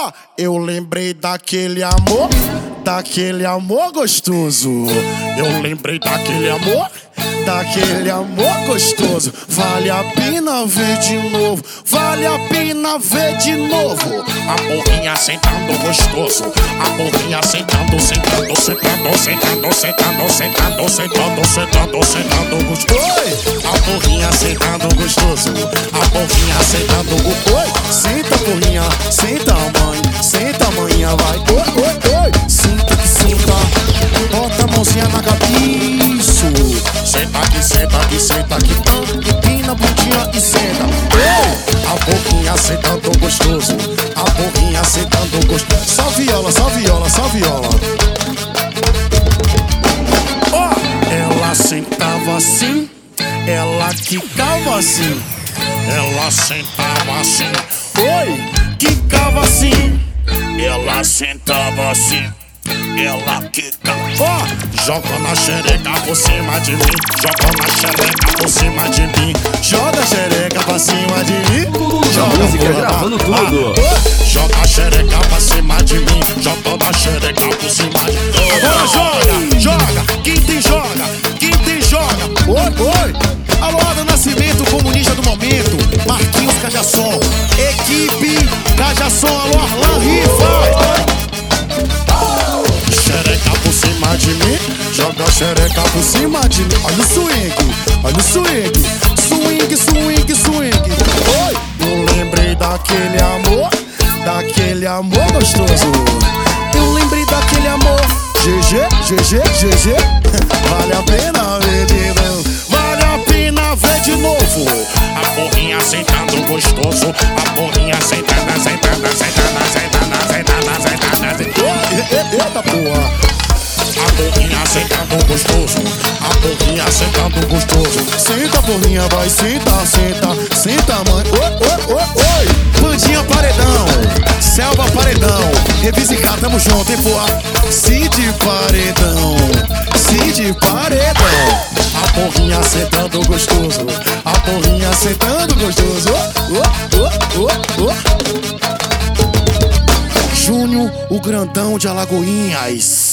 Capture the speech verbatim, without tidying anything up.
Ó, eu lembrei daquele amor, daquele amor gostoso. Eu lembrei daquele amor, daquele amor gostoso. Vale a pena ver de novo, vale a pena ver de novo. A porrinha sentando gostoso, a porrinha sentando, sentando, sentando, sentando, sentando, sentando, sentando, sentando, sentando gostoso. A porrinha sentando gostoso, a porrinha sentando gostoso. Senta porrinha, senta mãe, senta manhã, vai. Oi, oi, oi, senta que senta, bota a mãozinha na cabeça. Senta aqui, senta aqui, senta aqui, empina a bundinha e senta. Oi, a porrinha sentando gostoso, a porrinha sentando gostoso. Só viola, só viola, só viola. Ó, ela sentava assim, ela quicava assim, ela sentava assim, oi, quicava assim, ela sentava assim, ela quicava. Ó, joga na xereca por cima de mim, joga na xereca por cima de mim, joga a xereca pra cima de mim, joga música gravando tudo. Ah, joga a xereca pra cima de mim, joga a xereca por cima de mim. Agora joga, joga, quem tem joga, quem tem joga. Oi, oi, alô do Nascimento, comunista do momento, Marquinhos Cajasson, equipe Cajasson, alô Arlan Rifa. Xereca por cima de mim, joga a xereca por cima de mim. Olha o swing, olha o swing, swing, swing, swing. Oi, eu lembrei daquele amor, daquele amor gostoso. Eu lembrei daquele amor, G G, G G, G G. Vale a pena ver de novo, vale a pena ver de novo. A porrinha sentando gostoso, a porrinha sentando, sentando, sentando, sentando, sentando, sentando, sentando. Eita porra. A porrinha sentando gostoso, a porrinha sentando gostoso. Senta porrinha, vai, senta, senta, senta mãe. Oi, oi, oi, oi. Bandinha paredão, selva paredão, Revisicar, tamo junto, hein, porra. Cid paredão, Cid paredão. A porrinha sentando gostoso, a porrinha sentando gostoso. Oh, oh, oh, oh. Júnior, o grandão de Alagoinhas.